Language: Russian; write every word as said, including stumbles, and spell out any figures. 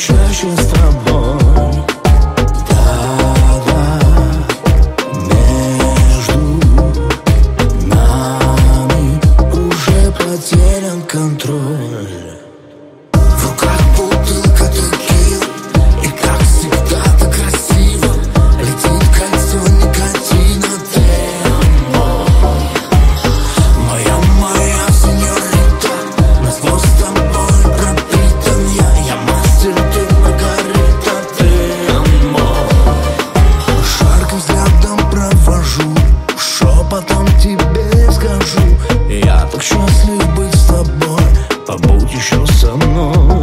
чаще с тобой. Да-да, между нами уже потерян контроль. В руках бутылка текилы, и как всегда так красиво летит кольцо никотина. Моя, моя сеньорита, насквозь с тобой пропитан я. Я мастер, ты Маргарита, ты амор. Жарким взглядом провожу, шепотом тебе скажу: я так счастлив быть с тобой, побудь еще со мной.